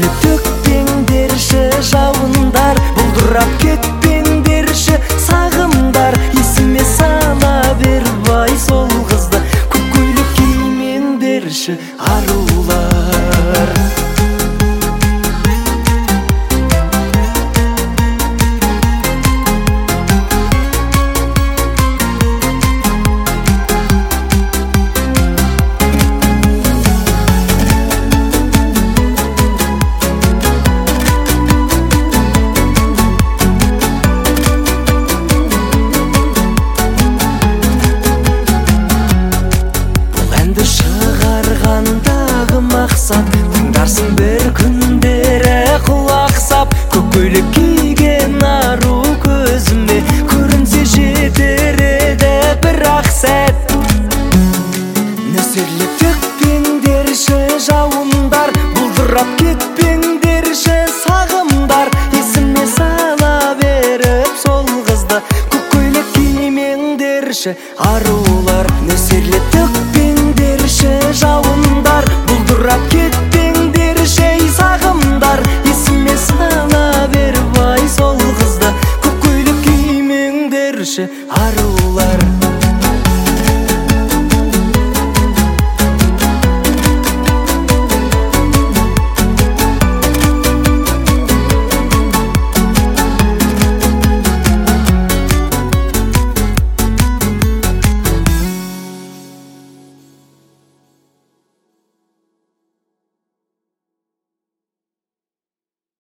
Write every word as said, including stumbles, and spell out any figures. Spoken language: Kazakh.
нөсерлеп төкпеңдерші жауындар, бұлдырап кетпеңдерші сағымдар. Есіме сала бербай сол қызды, көк көйлек кимеңдерші арулар. Шығарғандағы мақсат, тыңдарсың бір күндері құлақ сап. Көк көйлек киген ару көзіме көрінсе жетер еді бір-ақ сәт. нөсерлеп төкпеңдерші жауындар, бұлдырап кетпеңдерші сағымдар. Есіме сала беріп сол қызды, көк көйлек кимеңдерші ару.